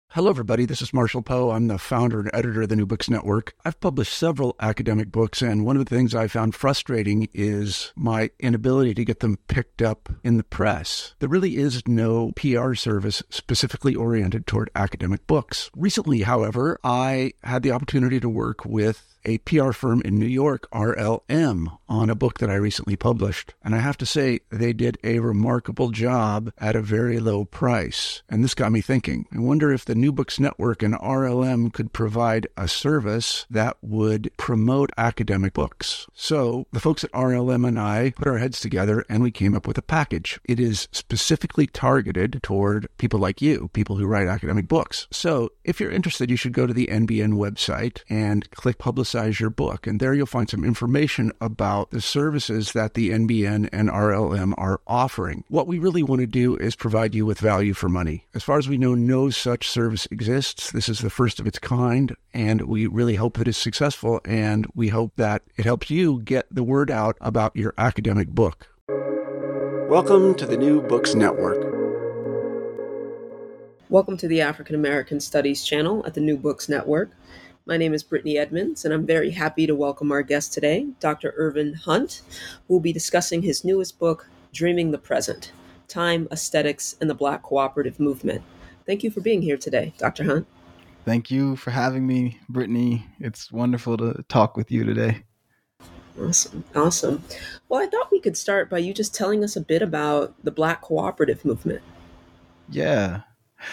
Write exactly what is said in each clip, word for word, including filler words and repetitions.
Hello, everybody. This is Marshall Poe. I'm the founder and editor of the New Books Network. I've published several academic books, and one of the things I found frustrating is my inability to get them picked up in the press. There really is no P R service specifically oriented toward academic books. Recently, however, I had the opportunity to work with a P R firm in New York, R L M, on a book that I recently published. And I have to say, they did a remarkable job at a very low price. And this got me thinking. I wonder if the New Books Network and R L M could provide a service that would promote academic books. So the folks at R L M and I put our heads together and we came up with a package. It is specifically targeted toward people like you, people who write academic books. So if you're interested, you should go to the N B N website and click Publicize your book. And there you'll find some information about the services that the N B N and R L M are offering. What we really want to do is provide you with value for money. As far as we know, no such service exists. This is the first of its kind, and we really hope that it's successful, and we hope that it helps you get the word out about your academic book. Welcome to the New Books Network. Welcome to the African American Studies channel at the New Books Network. My name is Brittany Edmonds, and I'm very happy to welcome our guest today, Doctor Irvin Hunt, who will be discussing his newest book, Dreaming the Present: Time, Aesthetics, and the Black Cooperative Movement. Thank you for being here today, Doctor Hunt. Thank you for having me, Brittany. It's wonderful to talk with you today. Awesome. Awesome. Well, I thought we could start by you just telling us a bit about the Black Cooperative Movement. Yeah.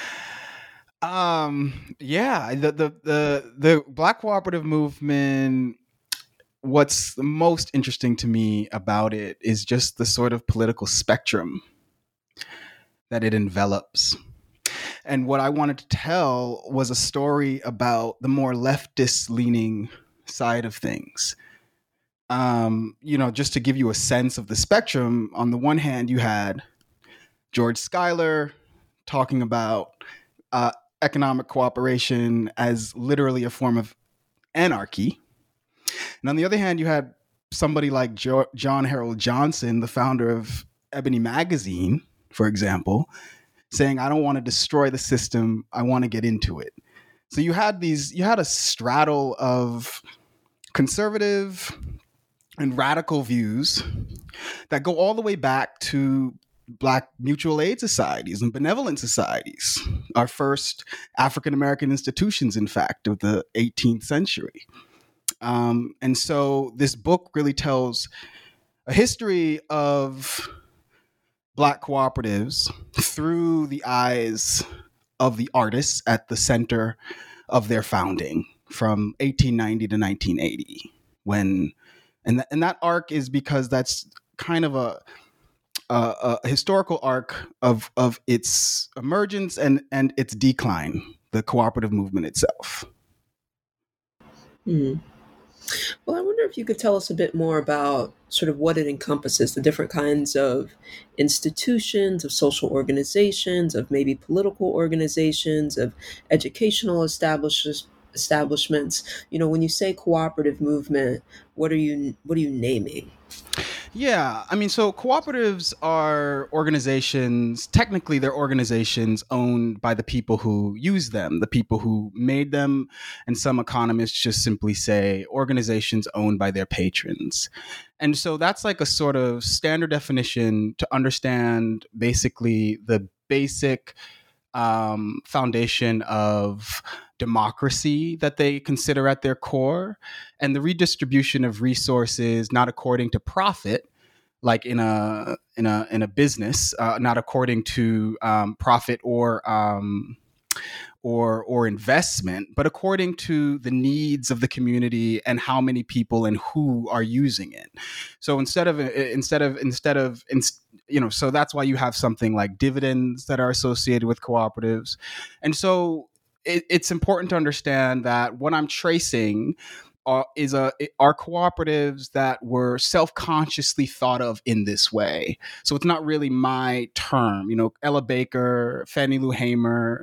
Um, yeah, the, the, the, the Black Cooperative Movement, what's the most interesting to me about it is just the sort of political spectrum that it envelops. And what I wanted to tell was a story about the more leftist leaning side of things. Um, you know, just to give you a sense of the spectrum, on the one hand, you had George Schuyler talking about uh, economic cooperation as literally a form of anarchy. And on the other hand, you had somebody like jo- John Harold Johnson, the founder of Ebony Magazine, for example, saying, I don't want to destroy the system. I want to get into it. So you had these, you had a straddle of conservative and radical views that go all the way back to Black mutual aid societies and benevolent societies, our first African-American institutions, in fact, of the eighteenth century. Um, and so this book really tells a history of Black cooperatives through the eyes of the artists at the center of their founding from eighteen ninety to nineteen eighty. When, and, th- and that arc is because that's kind of a Uh, a historical arc of of its emergence and and its decline, the cooperative movement itself. Hmm. Well, I wonder if you could tell us a bit more about sort of what it encompasses, the different kinds of institutions, of social organizations, of maybe political organizations, of educational establishments. Establishments. You know, when you say cooperative movement, what are you what are you naming? Yeah, I mean, so cooperatives are organizations, technically they're organizations owned by the people who use them, the people who made them, and some economists just simply say organizations owned by their patrons. And so that's like a sort of standard definition to understand basically the basic um, foundation of democracy that they consider at their core, and the redistribution of resources not according to profit, like in a in a in a business, uh, not according to um, profit or um, or or investment, but according to the needs of the community and how many people and who are using it. So instead of instead of instead of you know, so that's why you have something like dividends that are associated with cooperatives, and so it, it's important to understand that what I'm tracing are, is a are cooperatives that were self-consciously thought of in this way. So it's not really my term. You know, Ella Baker, Fannie Lou Hamer,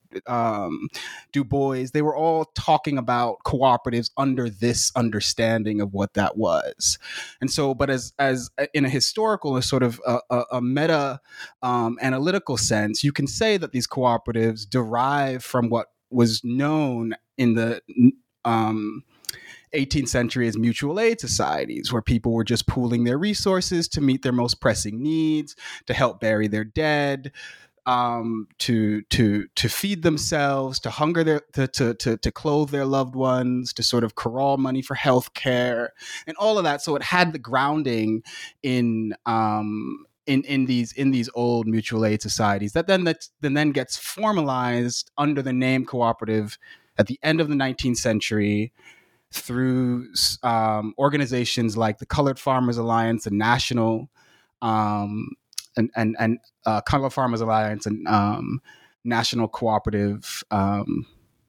um, Du Bois, they were all talking about cooperatives under this understanding of what that was. And so, but as as in a historical, a sort of a, a, a meta um, analytical sense, you can say that these cooperatives derive from what was known in the um, eighteenth century as mutual aid societies, where people were just pooling their resources to meet their most pressing needs, to help bury their dead, um, to to to feed themselves, to hunger their to, to to to clothe their loved ones, to sort of corral money for health care, and all of that. So it had the grounding in um, in in these in these old mutual aid societies that then that then then gets formalized under the name cooperative at the end of the nineteenth century through um, organizations like the Colored Farmers Alliance, the National um, and and and uh, Colored Farmers Alliance and um, National Cooperative um,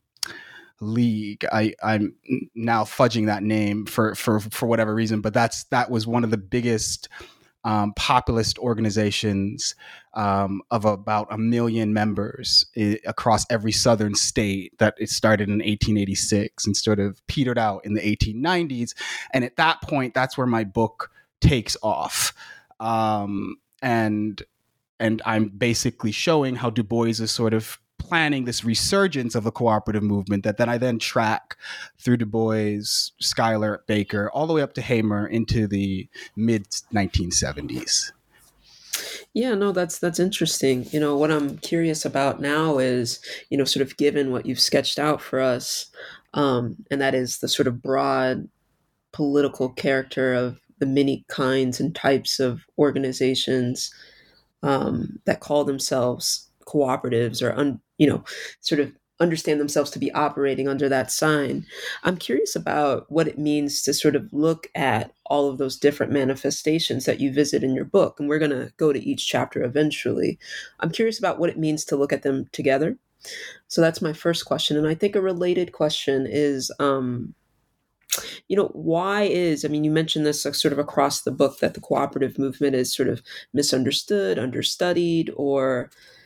League. I, I'm now fudging that name for for for whatever reason, but that's that was one of the biggest um, populist organizations um, of about a million members I- across every southern state. That it started in eighteen eighty-six and sort of petered out in the eighteen nineties. And at that point, that's where my book takes off. Um, and and I'm basically showing how Du Bois is sort of planning this resurgence of the cooperative movement that then I then track through Du Bois, Schuyler, Baker, all the way up to Hamer into the mid nineteen seventies. Yeah, no, that's that's interesting. You know, what I'm curious about now is, you know, sort of given what you've sketched out for us, um, and that is the sort of broad political character of the many kinds and types of organizations um, that call themselves cooperatives or, un, you know, sort of understand themselves to be operating under that sign. I'm curious about what it means to sort of look at all of those different manifestations that you visit in your book. And we're going to go to each chapter eventually. I'm curious about what it means to look at them together. So that's my first question. And I think a related question is, um, you know, why is, I mean, you mentioned this uh, sort of across the book that the cooperative movement is sort of misunderstood, understudied, or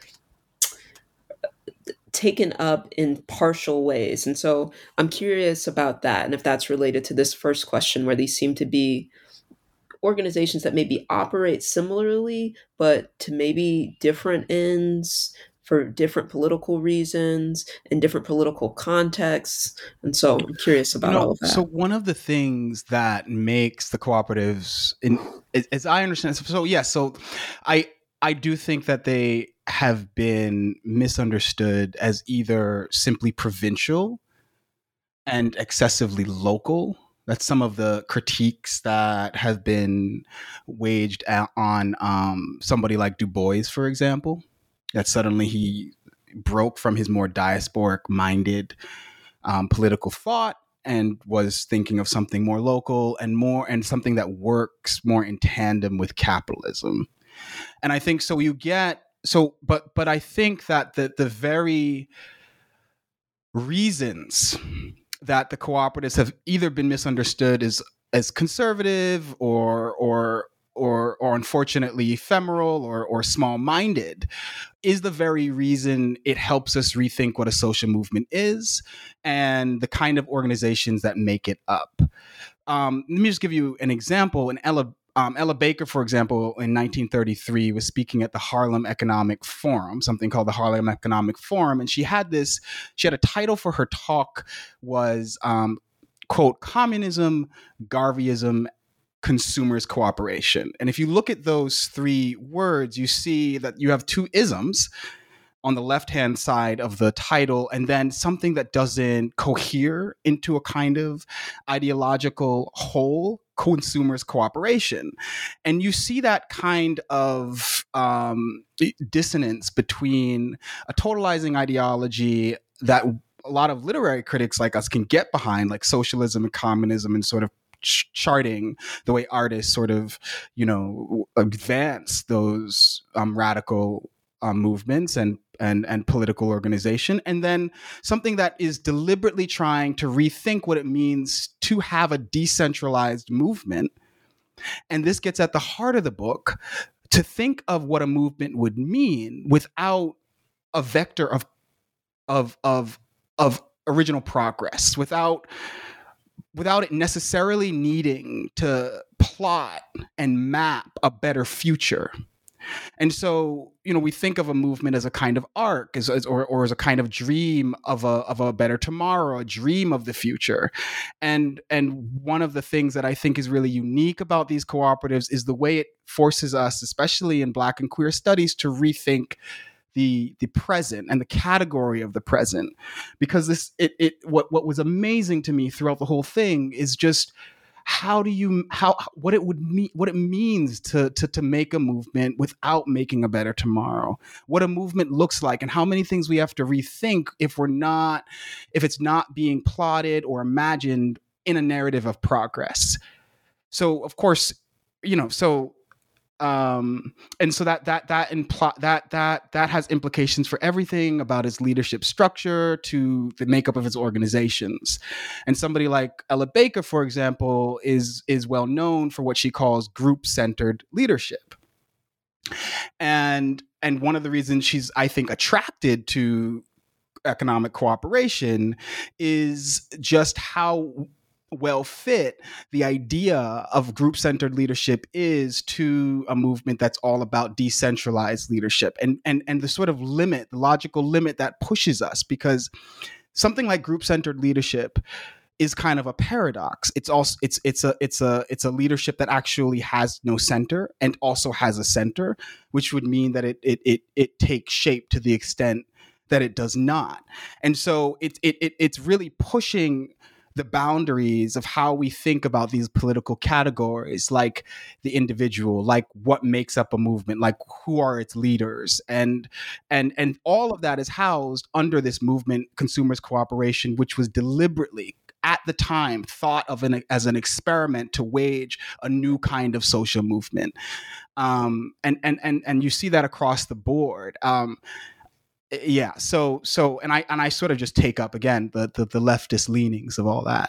taken up in partial ways. And so I'm curious about that and if that's related to this first question, where these seem to be organizations that maybe operate similarly, but to maybe different ends for different political reasons and different political contexts. And so I'm curious about You know, all of that. so one of the things that makes the cooperatives, in, as, as I understand, so yeah, so I I do think that they have been misunderstood as either simply provincial and excessively local. That's some of the critiques that have been waged on um, somebody like Du Bois, for example, that suddenly he broke from his more diasporic-minded um, political thought and was thinking of something more local and more and something that works more in tandem with capitalism. And I think so you get so but but I think that the the very reasons that the cooperatives have either been misunderstood as as conservative or or or or unfortunately ephemeral or or small-minded is the very reason it helps us rethink what a social movement is and the kind of organizations that make it up. Um, let me just give you an example. In Ella Um, Ella Baker, for example, in nineteen thirty-three was speaking at the Harlem Economic Forum, something called the Harlem Economic Forum. And she had this, she had a title for her talk was, um, quote, Communism, Garveyism, Consumers Cooperation. And if you look at those three words, you see that you have two isms on the left-hand side of the title, and then something that doesn't cohere into a kind of ideological whole, consumers cooperation. And you see that kind of um, dissonance between a totalizing ideology that a lot of literary critics like us can get behind, like socialism and communism, and sort of ch- charting the way artists sort of, you know, advance those um, radical um, movements and and and political organization, and then something that is deliberately trying to rethink what it means to have a decentralized movement. And this gets at the heart of the book, to think of what a movement would mean without a vector of of of of original progress without without it necessarily needing to plot and map a better future. And so, you know, we think of a movement as a kind of arc, as, as, or, or as a kind of dream of a of a better tomorrow, a dream of the future. And and one of the things that I think is really unique about these cooperatives is the way it forces us, especially in Black and queer studies, to rethink the the present and the category of the present. Because this it it what what was amazing to me throughout the whole thing is just how do you how what it would mean what it means to to to make a movement without making a better tomorrow, what a movement looks like, and how many things we have to rethink if we're not if it's not being plotted or imagined in a narrative of progress. So of course, you know, so um and so that that that impl- that that that has implications for everything about its leadership structure to the makeup of its organizations. And somebody like Ella Baker, for example, is is well known for what she calls group-centered leadership. And and one of the reasons she's, I think, attracted to economic cooperation is just how well fit the idea of group-centered leadership is to a movement that's all about decentralized leadership, and and and the sort of limit, the logical limit that pushes us, because something like group-centered leadership is kind of a paradox. It's also it's it's a it's a it's a leadership that actually has no center and also has a center, which would mean that it it it, it takes shape to the extent that it does not. And so it it, it it's really pushing the boundaries of how we think about these political categories, like the individual, like what makes up a movement, like who are its leaders. And and and all of that is housed under this movement, Consumers Cooperation, which was deliberately, at the time, thought of an, as an experiment to wage a new kind of social movement. Um, and, and, and, and you see that across the board. Um, Yeah. So so and I and I sort of just take up again the, the the leftist leanings of all that.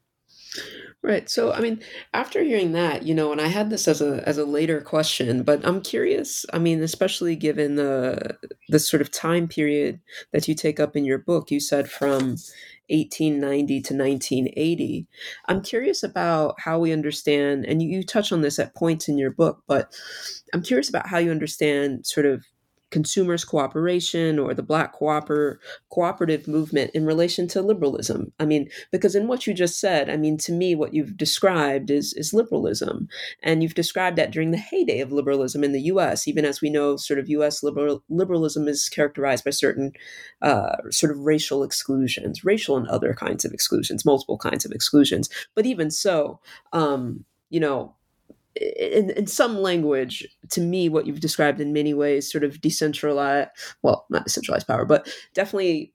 Right. So, I mean, after hearing that, you know, and I had this as a as a later question, but I'm curious. I mean, especially given the the sort of time period that you take up in your book, you said from eighteen ninety to nineteen eighty. I'm curious about how we understand, and you, you touch on this at points in your book, but I'm curious about how you understand sort of consumers cooperation or the Black cooper, cooperative movement in relation to liberalism. I mean, because in what you just said, I mean, to me, what you've described is, is liberalism. And you've described that during the heyday of liberalism in the U S, even as we know sort of U S liberal, liberalism is characterized by certain uh, sort of racial exclusions, racial and other kinds of exclusions, multiple kinds of exclusions. But even so, um, you know, In, in some language, to me, what you've described in many ways, sort of decentralized, well, not decentralized power, but definitely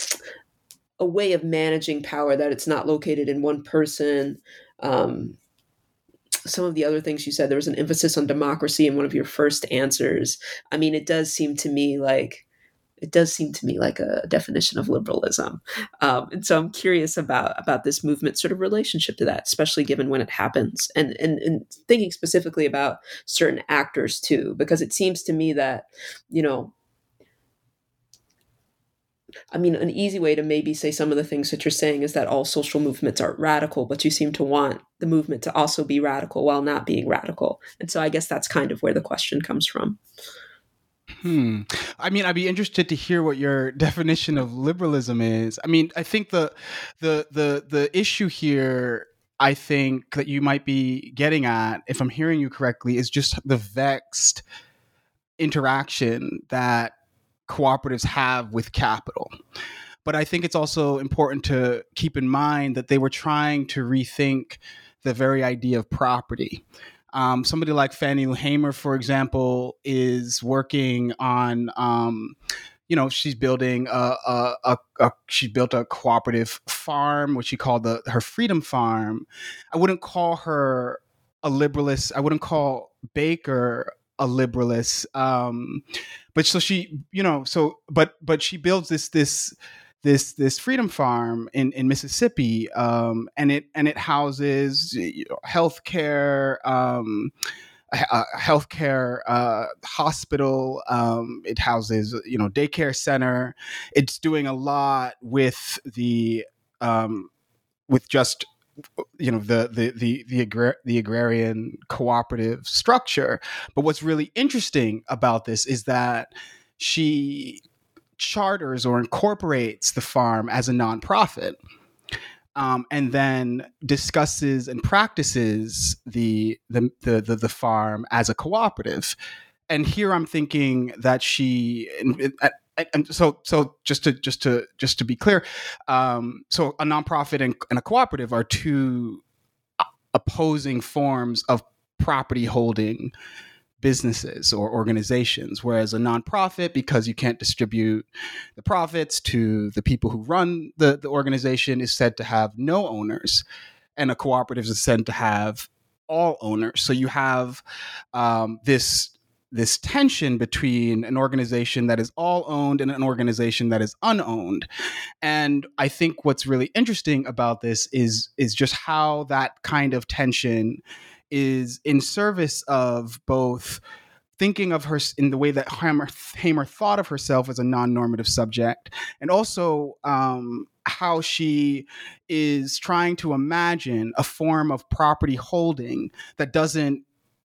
a way of managing power that it's not located in one person. Um, some of the other things you said, there was an emphasis on democracy in one of your first answers. I mean, it does seem to me like It does seem to me like a definition of liberalism. Um, and so I'm curious about, about this movement's sort of relationship to that, especially given when it happens, and, and, and thinking specifically about certain actors too, because it seems to me that, you know, I mean, an easy way to maybe say some of the things that you're saying is that all social movements are radical, but you seem to want the movement to also be radical while not being radical. And so I guess that's kind of where the question comes from. Hmm. I mean, I'd be interested to hear what your definition of liberalism is. I mean, I think the the the the issue here, I think, that you might be getting at, if I'm hearing you correctly, is just the vexed interaction that cooperatives have with capital. But I think it's also important to keep in mind that they were trying to rethink the very idea of property. Um, somebody like Fannie Lou Hamer, for example, is working on, um, you know, she's building a, a, a, a she built a cooperative farm, which she called the her Freedom Farm. I wouldn't call her a liberalist. I wouldn't call Baker a liberalist. Um, but so she, you know, so but but she builds this this. this this Freedom Farm in, in Mississippi, um, and it and it houses, you know, healthcare, um, a, a healthcare uh, hospital. Um, it houses, you know, daycare center. It's doing a lot with the um, with just you know the the the the, agrar- the agrarian cooperative structure. But what's really interesting about this is that she charters or incorporates the farm as a nonprofit, um, and then discusses and practices the, the the the the farm as a cooperative. And here I'm thinking that she and, and, and so so just to just to just to be clear, um, so a nonprofit and, and a cooperative are two opposing forms of property holding businesses or organizations, whereas a nonprofit, because you can't distribute the profits to the people who run the, the organization, is said to have no owners, and a cooperative is said to have all owners. So you have um, this this tension between an organization that is all owned and an organization that is unowned. And I think what's really interesting about this is is just how that kind of tension is in service of both thinking of her in the way that Hamer, Hamer thought of herself as a non-normative subject, and also um, how she is trying to imagine a form of property holding that doesn't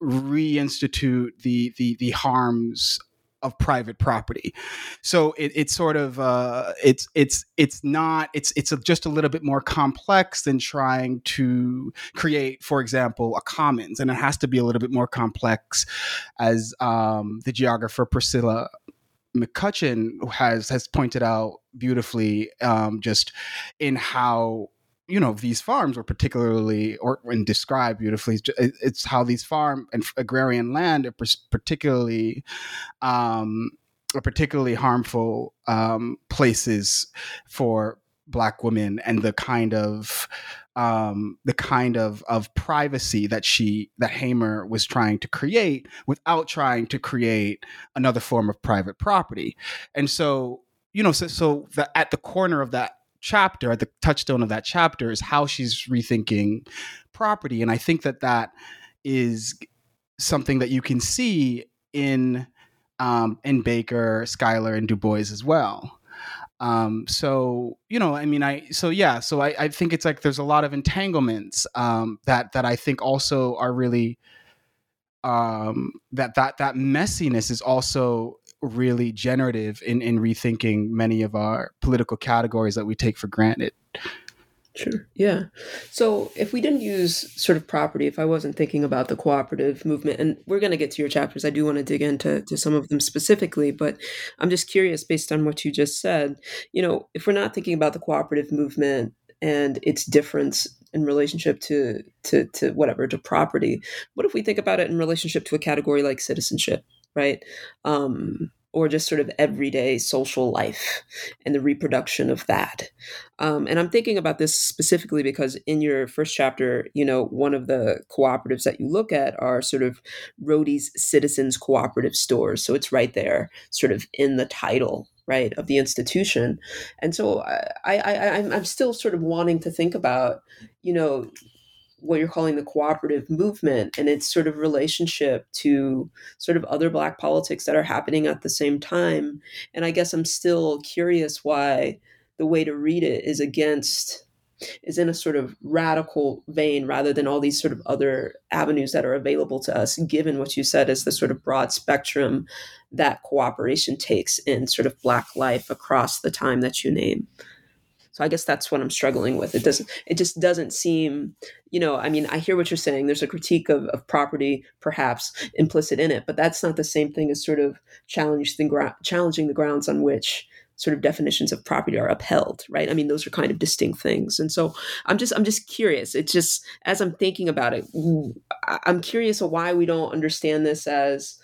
reinstitute the the, the harms of private property. So it, it's sort of uh, it's it's it's not it's it's a, just a little bit more complex than trying to create, for example, a commons, and it has to be a little bit more complex, as um, the geographer Priscilla McCutcheon has has pointed out beautifully, um, just in how, you know, these farms were particularly, or and described beautifully, it's how these farm and agrarian land are particularly, um, are particularly harmful um, places for Black women, and the kind of um, the kind of of privacy that she that Hamer was trying to create without trying to create another form of private property. And so, you know, so, so the, at the corner of that chapter, at the touchstone of that chapter, is how she's rethinking property. And I think that that is something that you can see in um, in Baker, Schuyler, and Du Bois as well. Um, so, you know, I mean, I, so yeah, so I, I think it's like, there's a lot of entanglements um, that, that I think also are really, um, that, that, that messiness is also really generative in, in rethinking many of our political categories that we take for granted. Sure. Yeah. So if we didn't use sort of property, if I wasn't thinking about the cooperative movement, and we're going to get to your chapters, I do want to dig into to some of them specifically, but I'm just curious, based on what you just said, you know, if we're not thinking about the cooperative movement and its difference in relationship to, to, to whatever, to property, what if we think about it in relationship to a category like citizenship, right? Um, or just sort of everyday social life and the reproduction of that. Um, and I'm thinking about this specifically because in your first chapter, you know, one of the cooperatives that you look at are sort of Rhodey's Citizens Cooperative Stores. So it's right there, sort of in the title, right, of the institution. And so I, I, I'm, I'm still sort of wanting to think about, you know, what you're calling the cooperative movement and its sort of relationship to sort of other Black politics that are happening at the same time. And I guess I'm still curious why the way to read it is against, is in a sort of radical vein rather than all these sort of other avenues that are available to us, given what you said is the sort of broad spectrum that cooperation takes in sort of Black life across the time that you name. So I guess that's what I'm struggling with. It doesn't, it just doesn't seem, you know, I mean, I hear what you're saying. There's a critique of, of property perhaps implicit in it, but that's not the same thing as sort of challenge the gra- challenging the grounds on which sort of definitions of property are upheld, right? I mean, those are kind of distinct things. And so I'm just, I'm just curious. It's just, as I'm thinking about it, I'm curious of why we don't understand this as,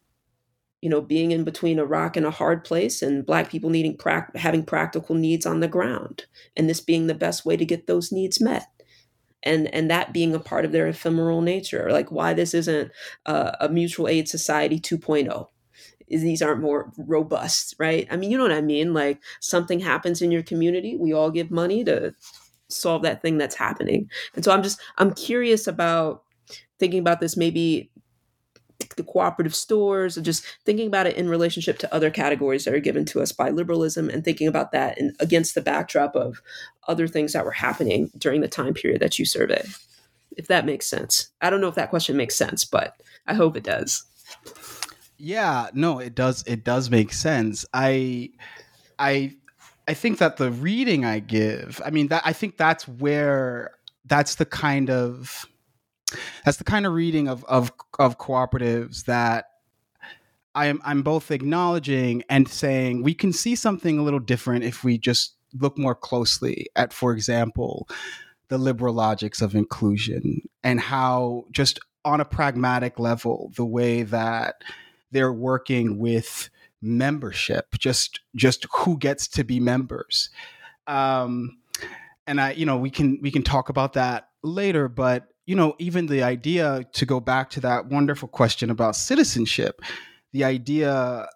you know, being in between a rock and a hard place, and Black people needing pra- having practical needs on the ground, and this being the best way to get those needs met, and and that being a part of their ephemeral nature. Like why this isn't uh, a mutual aid society two point oh. These aren't more robust, right? I mean, you know what I mean? Like something happens in your community, we all give money to solve that thing that's happening. And so I'm just, I'm curious about thinking about this maybe the cooperative stores, and just thinking about it in relationship to other categories that are given to us by liberalism, and thinking about that in, against the backdrop of other things that were happening during the time period that you survey, if that makes sense. I don't know if that question makes sense, but I hope it does. Yeah, no, it does. It does make sense. I, I, I think that the reading I give, I mean, that I think that's where that's the kind of that's the kind of reading of of of cooperatives that I am I'm both acknowledging and saying we can see something a little different if we just look more closely at, for example, the liberal logics of inclusion and how just on a pragmatic level, the way that they're working with membership, just just who gets to be members. Um, and I, you know, we can we can talk about that later, but you know, even the idea, to go back to that wonderful question about citizenship, the idea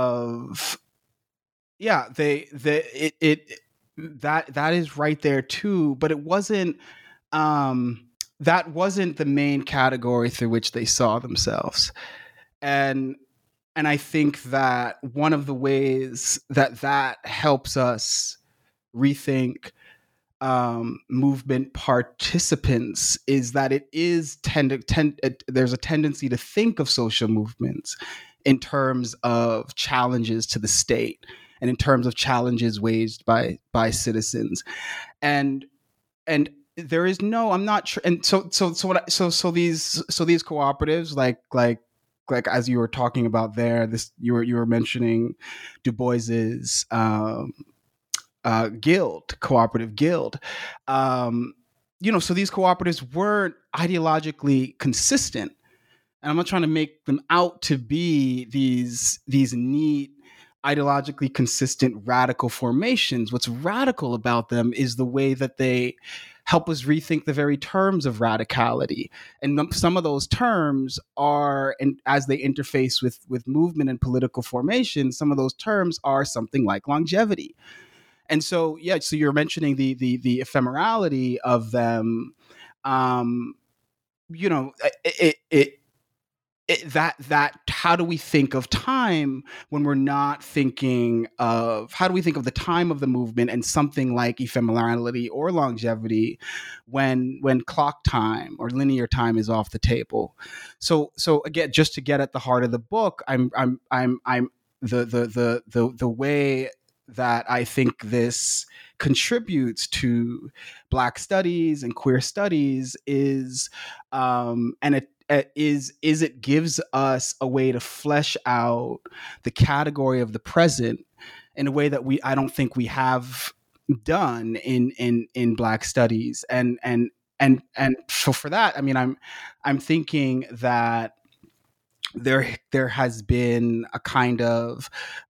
of yeah, they they it, it that that is right there too, but it wasn't um that wasn't the main category through which they saw themselves. And and I think that one of the ways that that helps us rethink um, movement participants is that it is tend, tend it, there's a tendency to think of social movements in terms of challenges to the state and in terms of challenges waged by by citizens, and and there is no, I'm not sure, and so so so what I, so so these so these cooperatives like like. like as you were talking about there, this you were you were mentioning Du Bois's um, uh, guild, cooperative guild. Um, you know, so these cooperatives weren't ideologically consistent, and I'm not trying to make them out to be these these neat, ideologically consistent radical formations. What's radical about them is the way that they help us rethink the very terms of radicality. And some of those terms are, and as they interface with, with movement and political formation, some of those terms are something like longevity. And so, yeah, so you're mentioning the the, the ephemerality of them. Um, you know, it, it, it It, that that how do we think of time when we're not thinking of how do we think of the time of the movement and something like ephemerality or longevity when when clock time or linear time is off the table. So so again, just to get at the heart of the book, I'm I'm I'm I'm the the the the, the way that I think this contributes to Black studies and queer studies is um, and it is is it gives us a way to flesh out the category of the present in a way that we I don't think we have done in in in Black studies. And and and and so for that, I mean, I'm I'm thinking that there there has been a kind of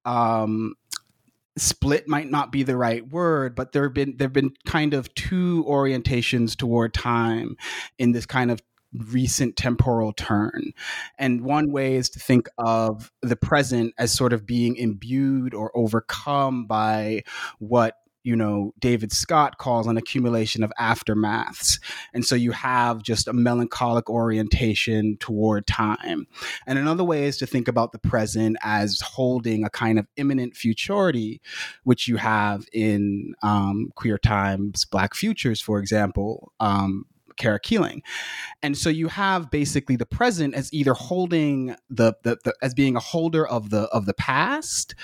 um split might not be the right word, but there have been there have been kind of two orientations toward time in this kind of recent temporal turn. And one way is to think of the present as sort of being imbued or overcome by what, you know, David Scott calls an accumulation of aftermaths. And so you have just a melancholic orientation toward time. And another way is to think about the present as holding a kind of imminent futurity, which you have in um, Queer Times, Black Futures, for example, um, Kara Keeling. And so you have basically the present as either holding the, the, the as being a holder of the of the past,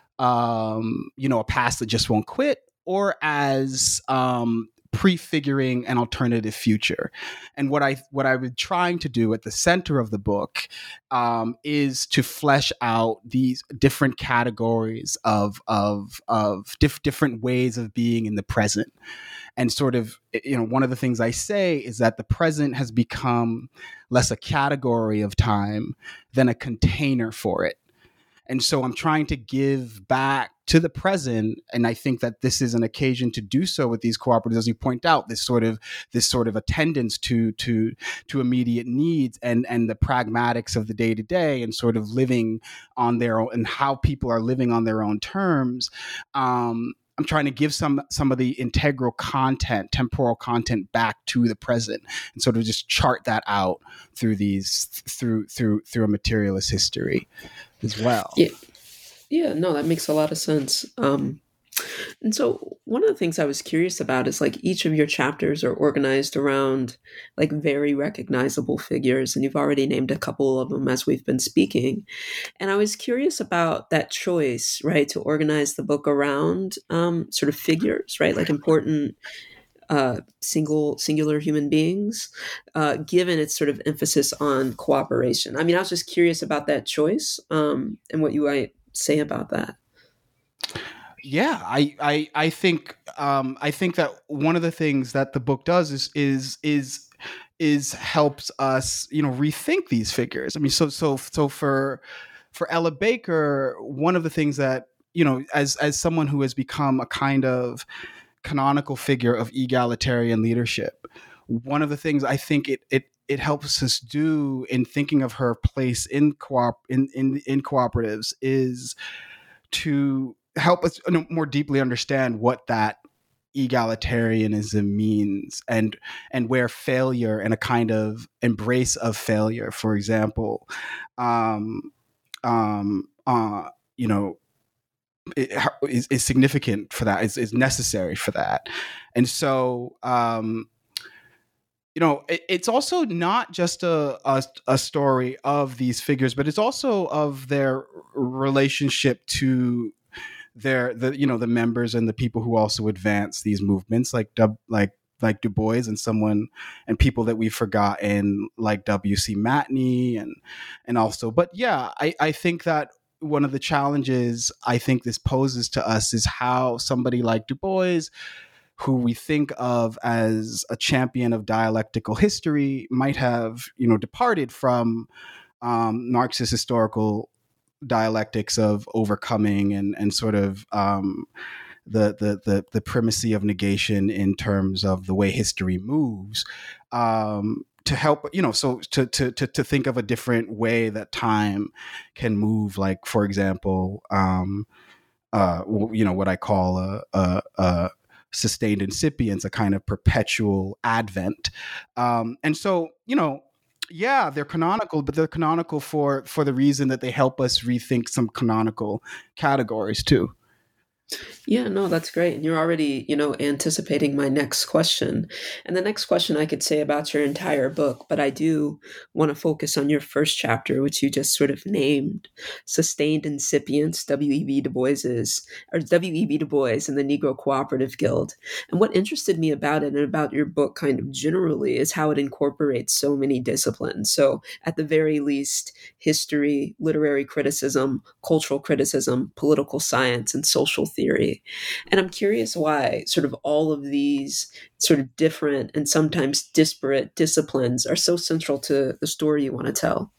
um, you know, a past that just won't quit, or as um, prefiguring an alternative future. And what I what I've been trying to do at the center of the book um, is to flesh out these different categories of of of diff- different ways of being in the present. And sort of, you know, one of the things I say is that the present has become less a category of time than a container for it. And so I'm trying to give back to the present, and I think that this is an occasion to do so with these cooperatives, as you point out, this sort of this sort of attendance to to to immediate needs and and the pragmatics of the day to day, and sort of living on their own, and how people are living on their own terms. Um, I'm trying to give some some of the integral content, temporal content back to the present, and sort of just chart that out through these through through through a materialist history as well. Yeah, yeah, no, that makes a lot of sense. Um, and so one of the things I was curious about is like each of your chapters are organized around like very recognizable figures, and you've already named a couple of them as we've been speaking. And I was curious about that choice, right, to organize the book around um, sort of figures, right, like important uh, single singular human beings, uh, given its sort of emphasis on cooperation. I mean, I was just curious about that choice um, and what you might say about that. Yeah, I I I think um, I think that one of the things that the book does is is is is helps us, you know, rethink these figures. I mean, so so so for for Ella Baker, one of the things that, you know, as as someone who has become a kind of canonical figure of egalitarian leadership, one of the things I think it it it helps us do in thinking of her place in co-op in in, in cooperatives is to help us more deeply understand what that egalitarianism means, and and where failure and a kind of embrace of failure, for example, um, um, uh, you know, it, is, is significant for that, is, is necessary for that. And so, um, you know, it, it's also not just a, a a story of these figures, but it's also of their relationship to their the you know the members and the people who also advance these movements, like like like Du Bois, and someone and people that we've forgotten like W C Matney, and and also, but yeah, I I think that one of the challenges I think this poses to us is how somebody like Du Bois, who we think of as a champion of dialectical history, might have, you know, departed from um, Marxist historical dialectics of overcoming and and sort of um, the, the the the primacy of negation in terms of the way history moves, um, to help, you know, so to to to to think of a different way that time can move. Like, for example, um, uh, you know, what I call a, a, a sustained incipience, a kind of perpetual advent, um, and so, you know. Yeah, they're canonical, but they're canonical for for the reason that they help us rethink some canonical categories too. Yeah, no, that's great. And you're already, you know, anticipating my next question. And the next question I could say about your entire book, but I do want to focus on your first chapter, which you just sort of named, Sustained Incipience, W E B Du Bois's, or W E B Du Bois and the Negro Cooperative Guild. And what interested me about it and about your book kind of generally is how it incorporates so many disciplines. So at the very least, history, literary criticism, cultural criticism, political science, and social theory. And I'm curious why sort of all of these sort of different and sometimes disparate disciplines are so central to the story you want to tell.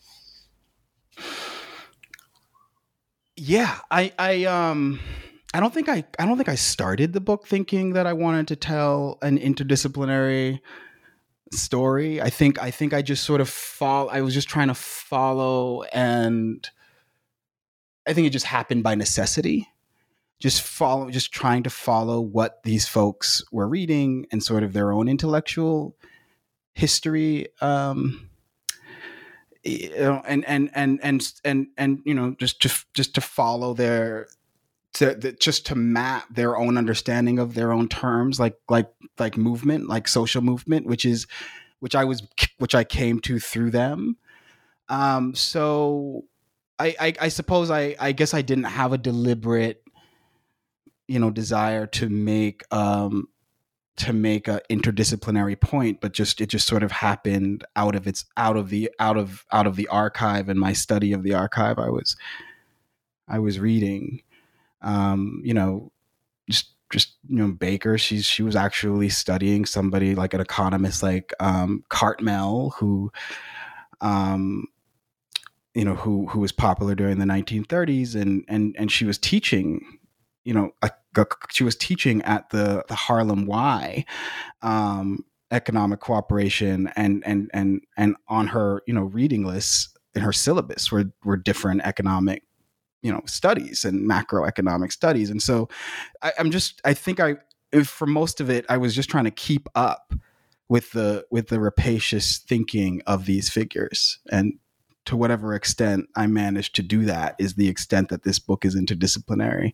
Yeah, I, I, um, I don't think I, I don't think I started the book thinking that I wanted to tell an interdisciplinary story. I think, I think I just sort of follow. I was just trying to follow, and I think it just happened by necessity. Just follow, just trying to follow what these folks were reading and sort of their own intellectual history, um, you know, and and and and and and you know, just just just to follow their, to, the, just to map their own understanding of their own terms, like like like movement, like social movement, which is which I was which I came to through them. Um, so I, I I suppose I I guess I didn't have a deliberate, you know, desire to make um, to make a interdisciplinary point, but just it just sort of happened out of its out of the out of out of the archive and my study of the archive I was I was reading. Um, you know, just just you know, Baker. She's she was actually studying somebody like an economist like um, Cartmel, who um, you know who who was popular during the nineteen thirties, and and and she was teaching. You know, a, she was teaching at the, the Harlem Y, um, economic cooperation, and and and and on her, you know, reading lists in her syllabus were were different economic, you know, studies and macroeconomic studies. And so I, I'm just, I think I, if for most of it, I was just trying to keep up with the, with the rapacious thinking of these figures. And to whatever extent I managed to do that is the extent that this book is interdisciplinary.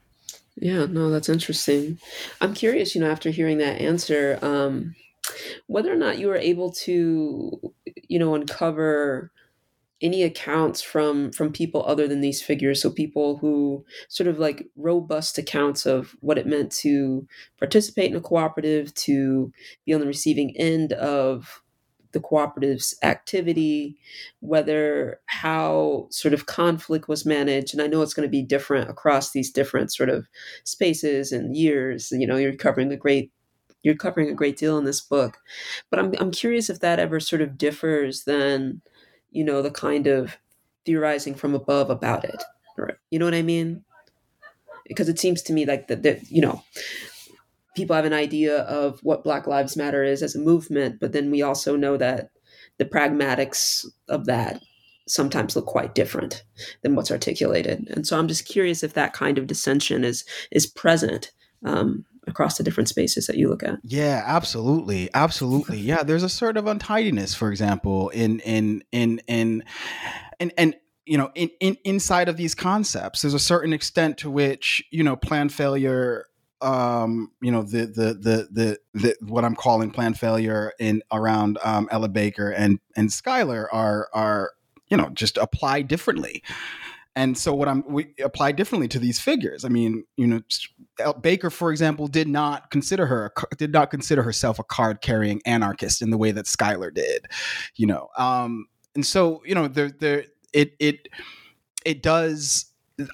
Yeah, no, that's interesting. I'm curious, you know, after hearing that answer, um, whether or not you were able to, you know, uncover any accounts from from people other than these figures, so people who sort of like robust accounts of what it meant to participate in a cooperative, to be on the receiving end of the cooperative's activity, whether how sort of conflict was managed. And I know it's going to be different across these different sort of spaces and years. You know, you're covering the great you're covering a great deal in this book, but I'm I'm curious if that ever sort of differs than, you know, the kind of theorizing from above about it. Right? You know what I mean? Because it seems to me like that, that you know, people have an idea of what Black Lives Matter is as a movement, but then we also know that the pragmatics of that sometimes look quite different than what's articulated. And so I'm just curious if that kind of dissension is is present um, across the different spaces that you look at. Yeah, absolutely. Absolutely. Yeah. There's a sort of untidiness, for example, in, in, in, in, and, and, you know, in, in, inside of these concepts, there's a certain extent to which, you know, plan failure, um, you know, the, the, the, the, the, what I'm calling plan failure in around, um, Ella Baker and, and Schuyler are, are, you know, just apply differently. And so what I'm, we apply differently to these figures. I mean, you know, Baker, for example, did not consider her, did not consider herself a card carrying anarchist in the way that Schuyler did, you know? Um, and so, you know, there, there, it, it, it does,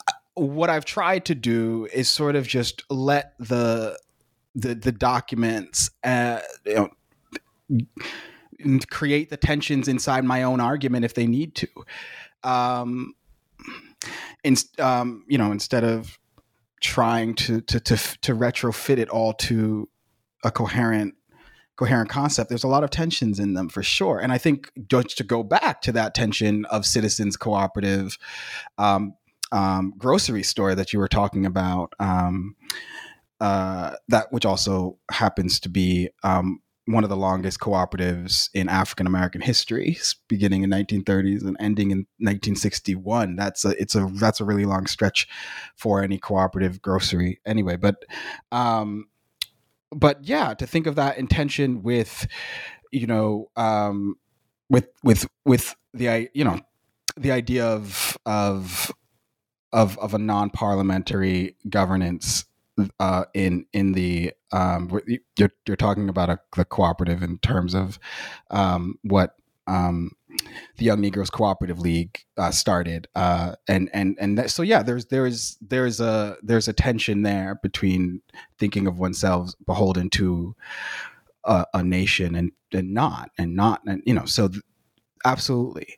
what I've tried to do is sort of just let the, the, the documents, uh, you know, create the tensions inside my own argument if they need to. Um, In, um, you know, instead of trying to, to to to retrofit it all to a coherent coherent concept, there's a lot of tensions in them for sure. And I think just to go back to that tension of Citizens Cooperative um, um, grocery store that you were talking about, um, uh, that which also happens to be um, one of the longest cooperatives in African American history, beginning in nineteen thirties and ending in nineteen sixty-one. That's a it's a that's a really long stretch for any cooperative grocery, anyway. But, um, but yeah, to think of that intention with, you know, um, with with with the you know the idea of of of of a non-parliamentary governance. Uh, in in the um, you're you're talking about a, the cooperative in terms of um, what um, the Young Negroes Cooperative League uh, started, uh, and and and that, so yeah, there's there's there's a there's a tension there between thinking of oneself beholden to a, a nation and and not and not and you know so th- absolutely,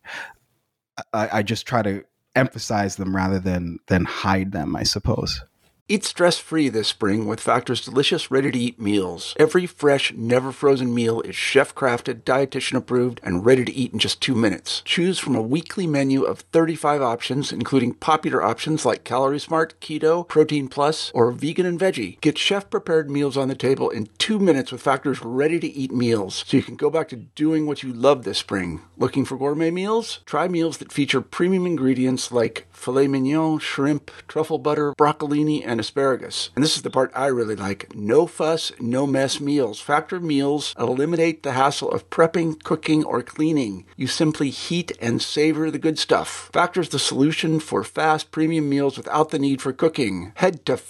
I, I just try to emphasize them rather than than hide them, I suppose. Eat stress-free this spring with Factor's delicious, ready-to-eat meals. Every fresh, never-frozen meal is chef-crafted, dietitian-approved, and ready to eat in just two minutes. Choose from a weekly menu of thirty-five options, including popular options like Calorie Smart, Keto, Protein Plus, or Vegan and Veggie. Get chef-prepared meals on the table in two minutes with Factor's ready-to-eat meals, so you can go back to doing what you love this spring. Looking for gourmet meals? Try meals that feature premium ingredients like filet mignon, shrimp, truffle butter, broccolini, and asparagus. And this is the part I really like. No fuss, no mess meals. Factor meals eliminate the hassle of prepping, cooking, or cleaning. You simply heat and savor the good stuff. Factor's the solution for fast premium meals without the need for cooking. Head to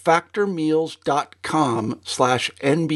factormeals.com slash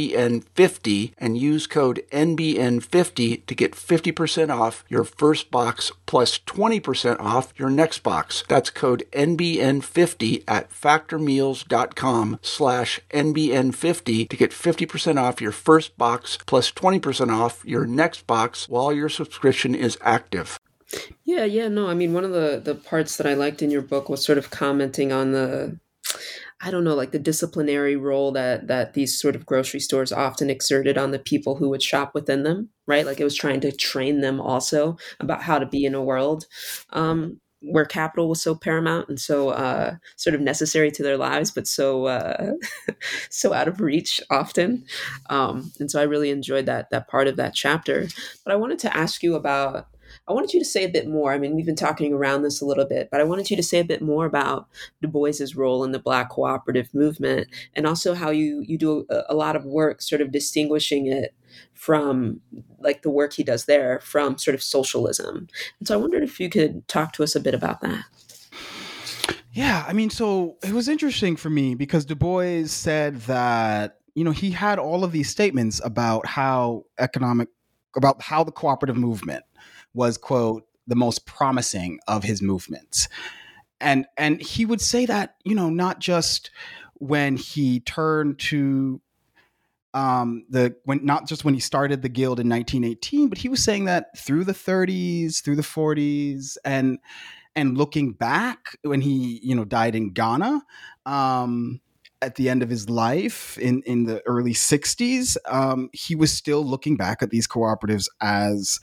NBN50 and use code N B N fifty to get fifty percent off your first box plus twenty percent off your next box. That's code N B N fifty at factormeals.com slash N B N fifty to get fifty percent off your first box plus twenty percent off your next box while your subscription is active. Yeah, yeah, no, I mean, one of the, the parts that I liked in your book was sort of commenting on the, I don't know, like the disciplinary role that that these sort of grocery stores often exerted on the people who would shop within them, right? Like it was trying to train them also about how to be in a world. Um, where capital was so paramount and so uh, sort of necessary to their lives, but so uh, so out of reach often. Um, and so I really enjoyed that that part of that chapter. But I wanted to ask you about. I wanted you to say a bit more. I mean, we've been talking around this a little bit, but I wanted you to say a bit more about Du Bois's role in the Black cooperative movement, and also how you you do a, a lot of work sort of distinguishing it from, like, the work he does there from sort of socialism. And so I wondered if you could talk to us a bit about that. Yeah, I mean, so it was interesting for me because Du Bois said that, you know, he had all of these statements about how economic, about how the cooperative movement was, quote, the most promising of his movements. And and he would say that, you know, not just when he turned to um, the when not just when he started the Guild in nineteen eighteen, but he was saying that through the thirties, through the forties, and and looking back when he, you know, died in Ghana um, at the end of his life in in the early sixties, um, he was still looking back at these cooperatives as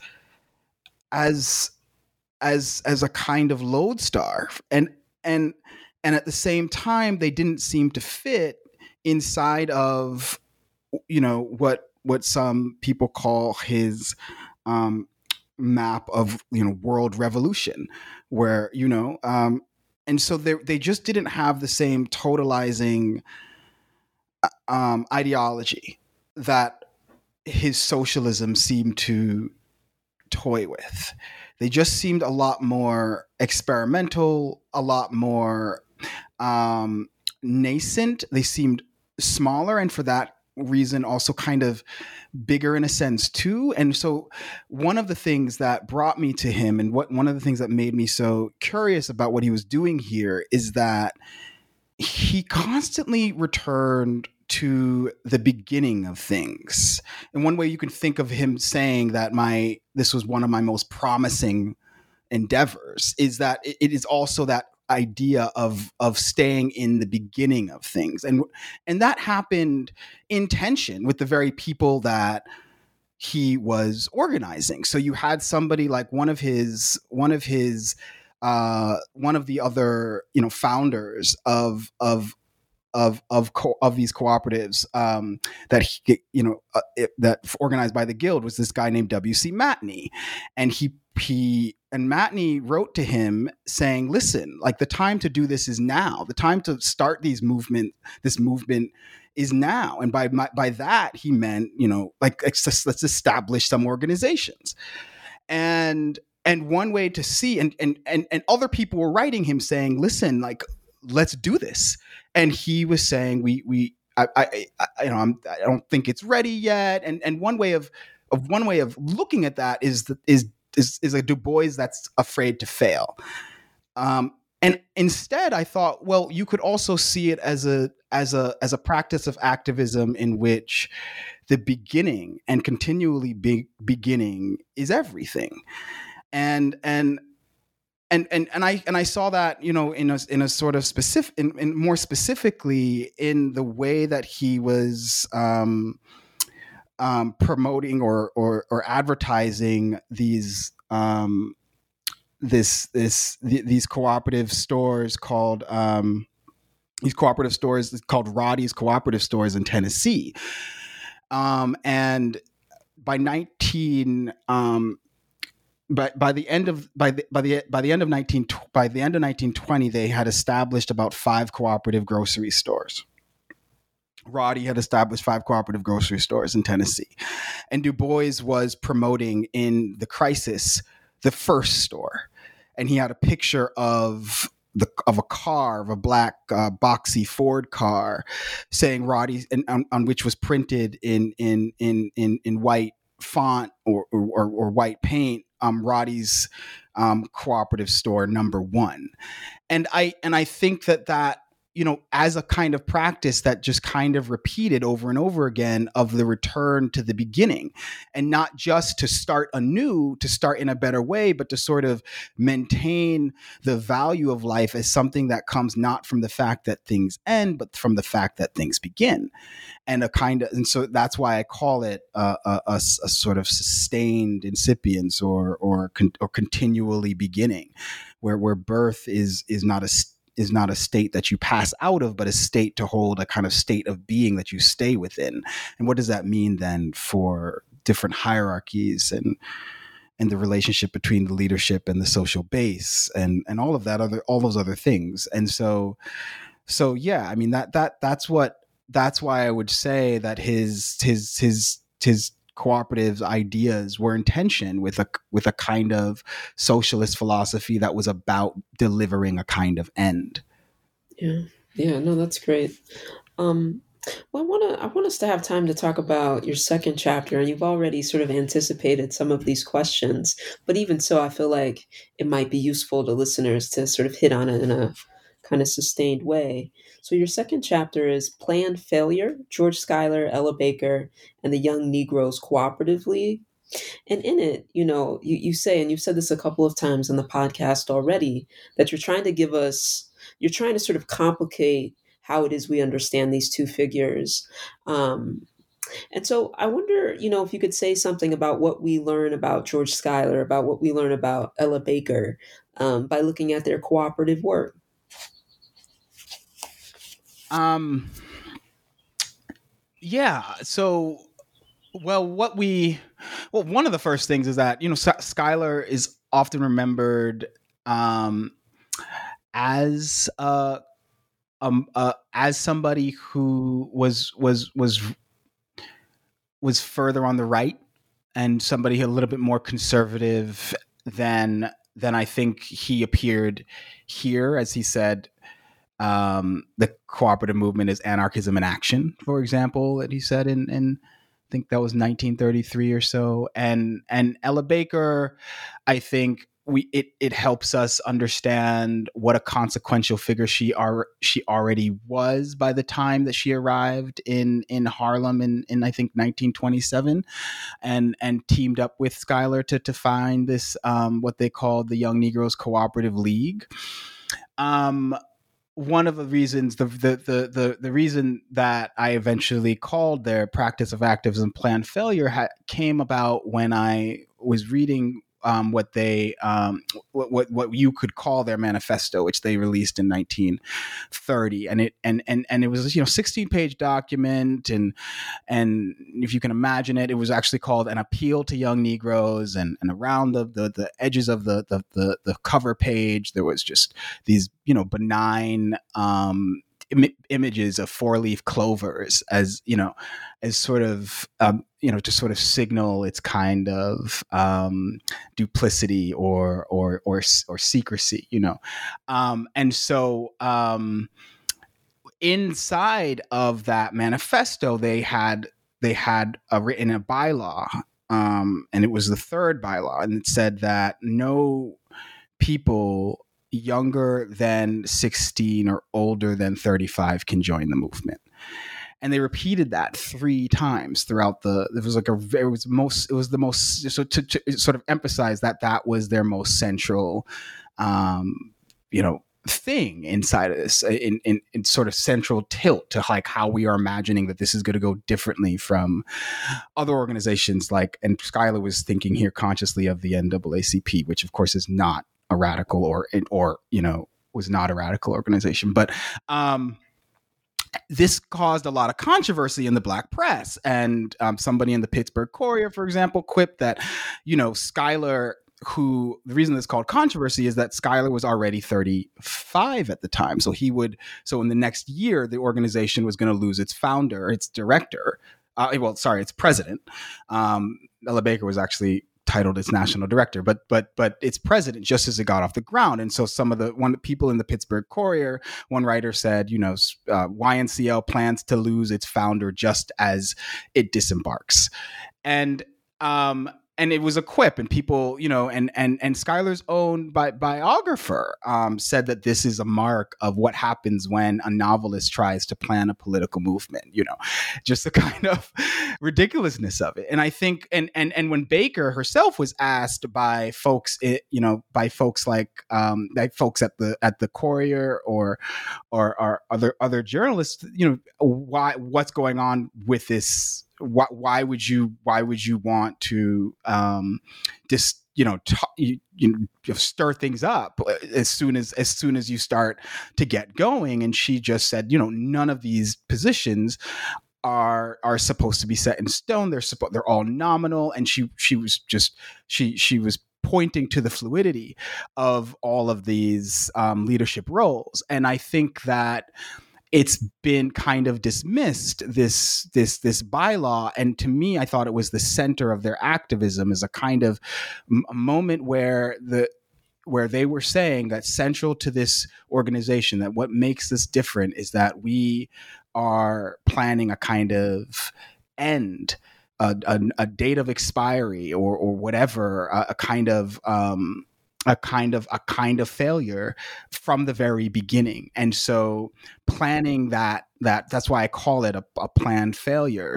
as as as a kind of lodestar, and and and at the same time they didn't seem to fit inside of, you know, what what some people call his um, map of, you know, world revolution, where, you know, um, and so they they just didn't have the same totalizing um, ideology that his socialism seemed to toy with. They just seemed a lot more experimental, a lot more um, nascent. They seemed smaller, and for that reason also kind of bigger in a sense too. And so one of the things that brought me to him, and what one of the things that made me so curious about what he was doing here, is that he constantly returned to the beginning of things. And one way you can think of him saying that my this was one of my most promising endeavors is that it is also that idea of of staying in the beginning of things, and and that happened in tension with the very people that he was organizing. So you had somebody like one of his one of his uh, one of the other, you know, founders of of of of co- of these cooperatives um, that he, you know, uh, it, that organized by the Guild, was this guy named W C Matney, and he he and Matney wrote to him saying, "Listen, like, the time to do this is now. The time to start these movement. This movement is now." And by my, by that he meant, you know, like, let's, let's establish some organizations. And and one way to see, and and and and other people were writing him saying, "Listen, like, let's do this." And he was saying, we, we, I, I, I you know, I'm, I don't think it's ready yet. And, and one way of, of one way of looking at that is, the, is, is, is a Du Bois that's afraid to fail. Um, and instead I thought, well, you could also see it as a, as a, as a practice of activism in which the beginning and continually be, beginning is everything. And, and, And, and and I and I saw that, you know, in a in a sort of specific, in, in more specifically in the way that he was um, um, promoting or, or or advertising these um, this this th- these cooperative stores called um, these cooperative stores called Roddy's Cooperative Stores in Tennessee, um, and by nineteen. Um, But by the end of by the by the by the end of nineteen by the end of nineteen twenty, they had established about five cooperative grocery stores. Roddy had established five cooperative grocery stores in Tennessee, and Du Bois was promoting in the crisis the first store, and he had a picture of the of a car, of a black uh, boxy Ford car, saying Roddy, and on, on which was printed in in in in in white font or or, or white paint, um, Roddy's um, cooperative store number one. And I and I think that that you know, as a kind of practice that just kind of repeated over and over again of the return to the beginning, and not just to start anew, to start in a better way, but to sort of maintain the value of life as something that comes not from the fact that things end, but from the fact that things begin. And a kind of, and so that's why I call it a, a, a, a sort of sustained incipience, or or con, or continually beginning, where where birth is is not a is not a state that you pass out of, but a state to hold a kind of state of being that you stay within. And what does that mean then for different hierarchies and and the relationship between the leadership and the social base, and and all of that other all those other things. And so so yeah, I mean that that that's what that's why I would say that his his his his cooperative ideas were in tension with a with a kind of socialist philosophy that was about delivering a kind of end. Yeah, yeah, no, that's great. Um, well, I want to I want us to have time to talk about your second chapter, and you've already sort of anticipated some of these questions. But even so, I feel like it might be useful to listeners to sort of hit on it in a kind of sustained way. So your second chapter is Planned Failure, George Schuyler, Ella Baker, and the Young Negroes Cooperative League. And in it, you know, you, you say, and you've said this a couple of times on the podcast already, that you're trying to give us, you're trying to sort of complicate how it is we understand these two figures. Um, and so I wonder, you know, if you could say something about what we learn about George Schuyler, about what we learn about Ella Baker, um, by looking at their cooperative work. Um, yeah. So, well, what we, well, one of the first things is that, you know, Schuyler is often remembered, um, as, uh, um, uh, as somebody who was, was, was, was further on the right, and somebody a little bit more conservative than, than I think he appeared here, as he said. Um, the cooperative movement is anarchism in action, for example, that he said in, in I think that was nineteen thirty-three or so. And and Ella Baker, I think we it it helps us understand what a consequential figure she are she already was by the time that she arrived in in Harlem in, in I think nineteen twenty-seven, and and teamed up with Schuyler to to find this um, what they called the Young Negroes Cooperative League. Um, One of the reasons, the, the the the the reason that I eventually called their practice of activism planned failure ha- came about when I was reading um, what they um, what, what what you could call their manifesto, which they released in nineteen thirty, and it and and and it was, you know, sixteen page document, and and if you can imagine it, it was actually called an appeal to young Negroes, and and around the the, the edges of the, the the the cover page there was just these, you know, benign um, Im- images of four-leaf clovers, as, you know, as sort of, um, you know, to sort of signal its kind of um, duplicity or, or, or, or secrecy, you know. Um, and so um, inside of that manifesto, they had, they had a written a bylaw, um, and it was the third bylaw, and it said that no people younger than sixteen or older than thirty-five can join the movement. And they repeated that three times throughout the, it was like a, it was most, it was the most, so to, to sort of emphasize that that was their most central, um, you know, thing inside of this, in, in, in sort of central tilt to like how we are imagining that this is going to go differently from other organizations like, and Schuyler was thinking here consciously of the N double A C P, which of course is not a radical or, or, you know, was not a radical organization. But um, this caused a lot of controversy in the Black press. And um, somebody in the Pittsburgh Courier, for example, quipped that, you know, Schuyler, who, the reason it's called controversy is that Schuyler was already thirty-five at the time. So he would, so in the next year, the organization was going to lose its founder, its director, uh, well, sorry, its president. Um, Ella Baker was actually titled its national director, but but but its president just as it got off the ground. And so some of the one people in the Pittsburgh Courier, one writer said, you know, uh, Y N C L plans to lose its founder just as it disembarks. And um, and it was a quip, and people, you know, and and and Schuyler's own bi- biographer um, said that this is a mark of what happens when a novelist tries to plan a political movement. You know, just the kind of ridiculousness of it. And I think, and and and when Baker herself was asked by folks, it, you know, by folks like um, like folks at the at the Courier or or, or other other journalists, you know, why what's going on with this. Why, why would you? Why would you want to um, just you know t- you, you know, stir things up as soon as as soon as you start to get going? And she just said, you know, none of these positions are are supposed to be set in stone. They're supposed they're all nominal. And she she was just she she was pointing to the fluidity of all of these um, leadership roles. And I think that it's been kind of dismissed, this this this bylaw, and to me, I thought it was the center of their activism, as a kind of m- a moment where the where they were saying that central to this organization, that what makes this different is that we are planning a kind of end, a, a, a date of expiry, or or whatever, a, a kind of um, a kind of a kind of failure from the very beginning. And so planning that that that's why I call it a, a planned failure,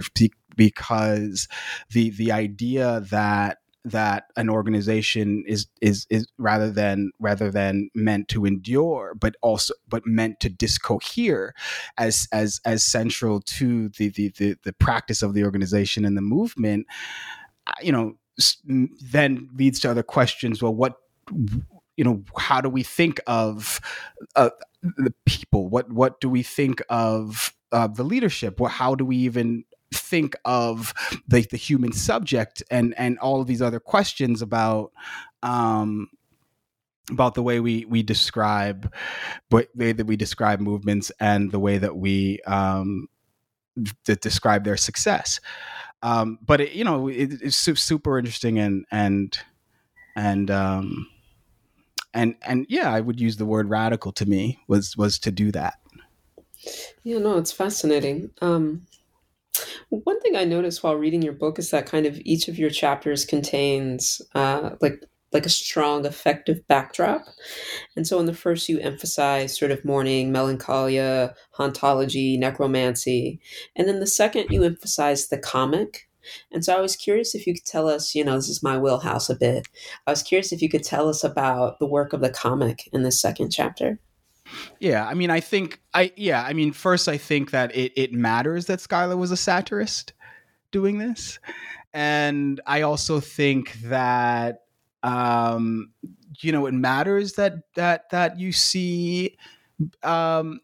because the the idea that that an organization is is is rather than rather than meant to endure, but also but meant to discohere as as as central to the the the, the practice of the organization and the movement, you know, then leads to other questions. Well, what you know, how do we think of uh, the people? What what do we think of uh, the leadership? What how do we even think of the, the human subject, and and all of these other questions about um, about the way we we describe, the way that we describe movements, and the way that we um, that describe their success. Um, but it, you know, it, it's super interesting, and and and um, and and yeah, I would use the word radical to me was was to do that. Yeah, no, it's fascinating. Um, one thing I noticed while reading your book is that kind of each of your chapters contains uh, like like a strong, effective backdrop. And so in the first, you emphasize sort of mourning, melancholia, hauntology, necromancy. And then the second, you emphasize the comic. And so I was curious if you could tell us, you know, this is my wheelhouse a bit. I was curious if you could tell us about the work of the comic in this second chapter. Yeah, I mean, I think I yeah, I mean, first I think that it it matters that Schuyler was a satirist doing this, and I also think that um, you know, it matters that that that you see um,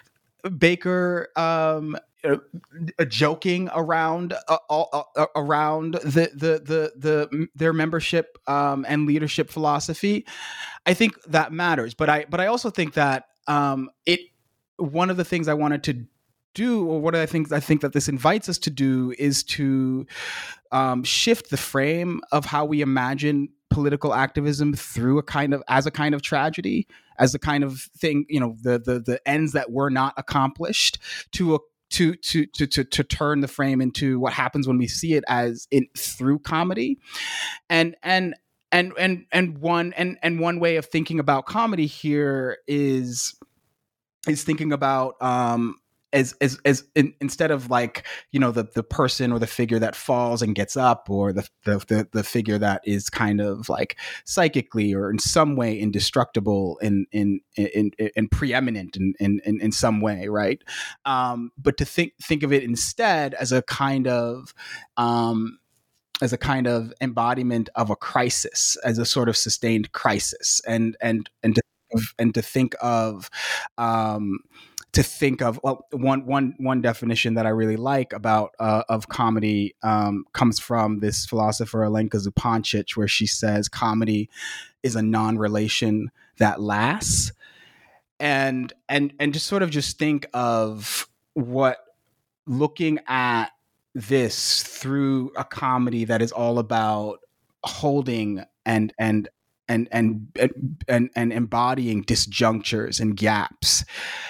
Baker um, uh, joking around uh, all, uh, around the, the the the their membership um, and leadership philosophy. I think that matters, but I but I also think that um, it one of the things I wanted to do, or what I think I think that this invites us to do, is to um, shift the frame of how we imagine political activism through a kind of as a kind of tragedy, as a kind of thing, you know, the the the ends that were not accomplished, to a to to to to to turn the frame into what happens when we see it as in through comedy, and and. And and and one and and one way of thinking about comedy here is is thinking about um, as as as in, instead of like, you know, the the person or the figure that falls and gets up, or the the the, the figure that is kind of like psychically or in some way indestructible and in in, in, in preeminent in, in in some way, right? Um, but to think think of it instead as a kind of um, as a kind of embodiment of a crisis, as a sort of sustained crisis, and and and to, and to think of um, to think of well, one one one definition that I really like about uh, of comedy um, comes from this philosopher Alenka Zupancic, where she says comedy is a non-relation that lasts, and and and just sort of just think of what looking at this through a comedy that is all about holding and and and and and, and embodying disjunctures and gaps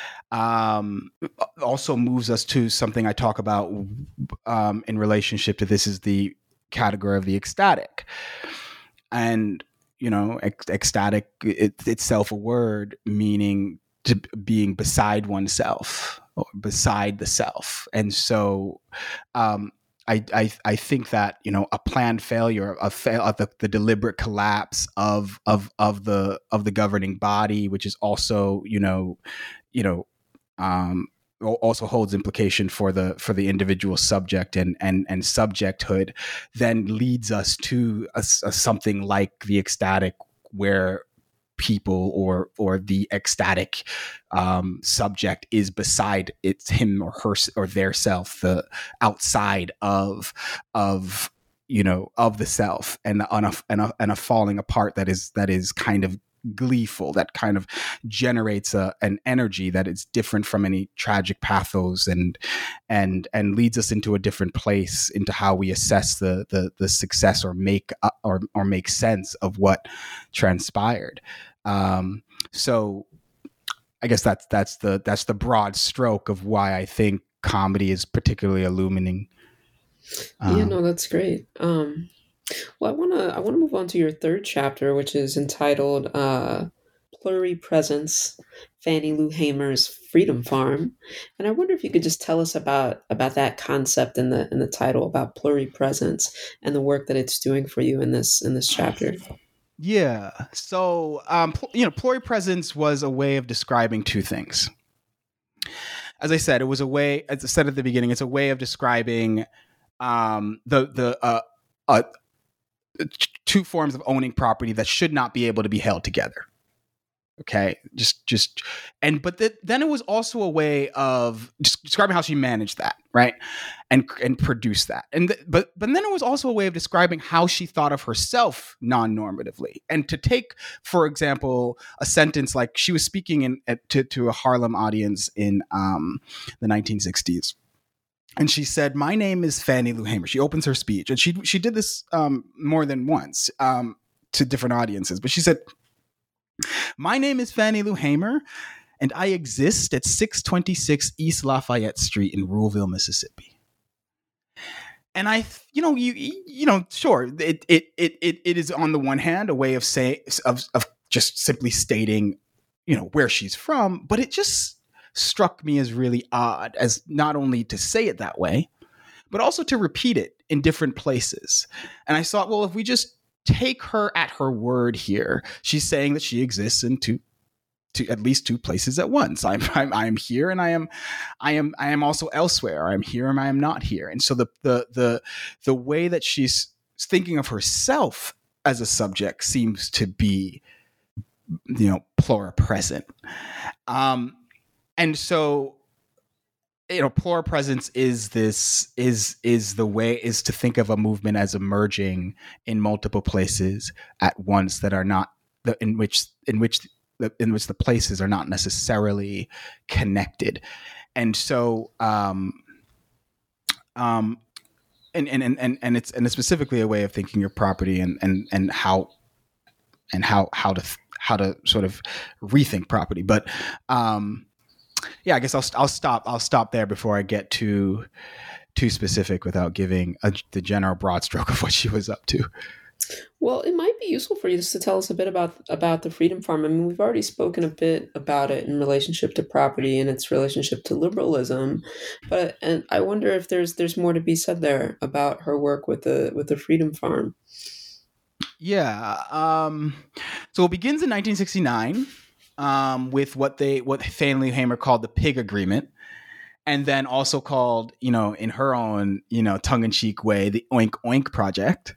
um, also moves us to something I talk about um, in relationship to this, is the category of the ecstatic. And, you know, ec- ecstatic it, itself a word meaning to being beside oneself or beside the self. And so um, I, I I think that, you know, a planned failure, a fail, of the, the deliberate collapse of of of the of the governing body, which is also, you know, you know, um, also holds implication for the for the individual subject and and and subjecthood, then leads us to a, a something like the ecstatic, where people or or the ecstatic um, subject is beside it's him or her or their self, the outside of of you know of the self, and on a and a, and a falling apart that is that is kind of gleeful, that kind of generates a, an energy that is different from any tragic pathos, and and and leads us into a different place, into how we assess the the, the success or make uh, or or make sense of what transpired. Um, so I guess that's that's the that's the broad stroke of why I think comedy is particularly illuminating. Um, yeah, no, that's great. Um, well, I want to I want to move on to your third chapter, which is entitled uh, "Pluripresence: Fannie Lou Hamer's Freedom Farm," and I wonder if you could just tell us about about that concept in the in the title, about pluripresence and the work that it's doing for you in this in this chapter. Yeah. So, um, you know, pluripresence was a way of describing two things. As I said, it was a way, as I said at the beginning, it's a way of describing um, the the uh, uh, two forms of owning property that should not be able to be held together. Okay, just just and but the, then it was also a way of describing how she managed that, right, and and produced that, and the, but but then it was also a way of describing how she thought of herself non-normatively. And to take, for example, a sentence like she was speaking in at, to to a Harlem audience in um, the nineteen sixties. And she said, "My name is Fannie Lou Hamer." She opens her speech, and she she did this um, more than once um, to different audiences. But she said, "My name is Fannie Lou Hamer, and I exist at six twenty-six East Lafayette Street in Ruleville, Mississippi." And I, you know, you you know, sure, it it it it, it is on the one hand a way of say of of just simply stating, you know, where she's from, but it just struck me as really odd, as not only to say it that way, but also to repeat it in different places. And I thought, well, if we just take her at her word here, she's saying that she exists in two, two at least two places at once. I'm, I'm I am here, and I am, I am, I am also elsewhere. I'm here, and I am not here. And so the the the the way that she's thinking of herself as a subject seems to be, you know, pluripresent. Um, And so, you know, pluripresence is this is is the way is to think of a movement as emerging in multiple places at once that are not the in which in which the, in which the places are not necessarily connected. And so, um, um, and and and and it's and it's specifically a way of thinking your property and and and how and how how to how to sort of rethink property, but. Um, Yeah, I guess I'll I'll stop I'll stop there before I get too too specific without giving a, the general broad stroke of what she was up to. Well, it might be useful for you just to tell us a bit about about the Freedom Farm. I mean, we've already spoken a bit about it in relationship to property and its relationship to liberalism, but and I wonder if there's there's more to be said there about her work with the with the Freedom Farm. Yeah. Um, so it begins in nineteen sixty-nine. Um, with what they what Fannie Lou Hamer called the pig agreement, and then also called, you know, in her own, you know, tongue-in-cheek way, the Oink Oink Project.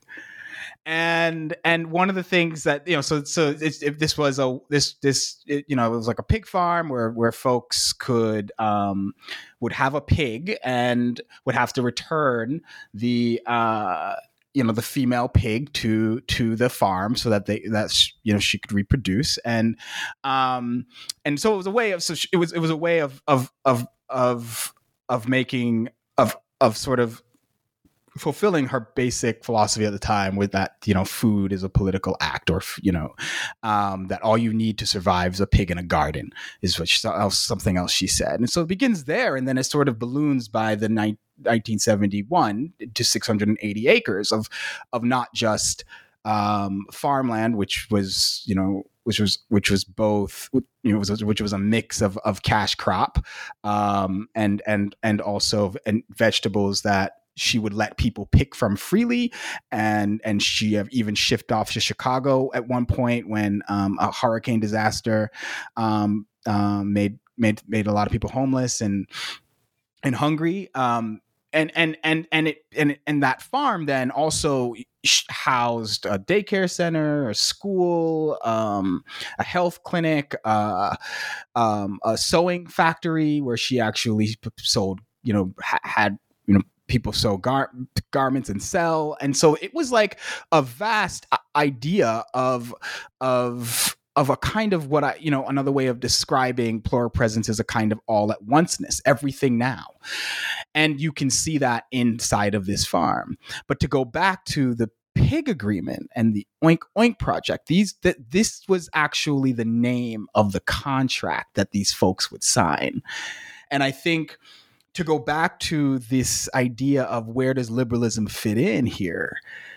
And and one of the things that, you know, so so it's, if this was a this this it, you know, it was like a pig farm where where folks could um, would have a pig and would have to return the uh, you know, the female pig to to the farm so that they that you know she could reproduce. And um and so it was a way of so it was it was a way of of of of of making of of sort of fulfilling her basic philosophy at the time, with that, you know, food is a political act, or, you know, um, that all you need to survive is a pig in a garden, is what she, something else she said. And so it begins there, and then it sort of balloons by the night nineteen seventy-one to six hundred eighty acres of of not just um, farmland, which was, you know, which was which was both, you know, was, which was a mix of of cash crop, um, and and and also and vegetables that she would let people pick from freely, and and she have even shipped off to Chicago at one point when um, a hurricane disaster um, um, made made made a lot of people homeless and and hungry. Um, and and and and it and and that farm then also housed a daycare center, a school, um, a health clinic, uh, um, a sewing factory where she actually sold, you know, ha- had, you know, people sew gar- garments and sell. And so it was like a vast idea of, of, of a kind of what I, you know, another way of describing plural presence is a kind of all at onceness, everything now. And you can see that inside of this farm. But to go back to the pig agreement and the Oink Oink project, these that this was actually the name of the contract that these folks would sign. And I think to go back to this idea of where does liberalism fit in here,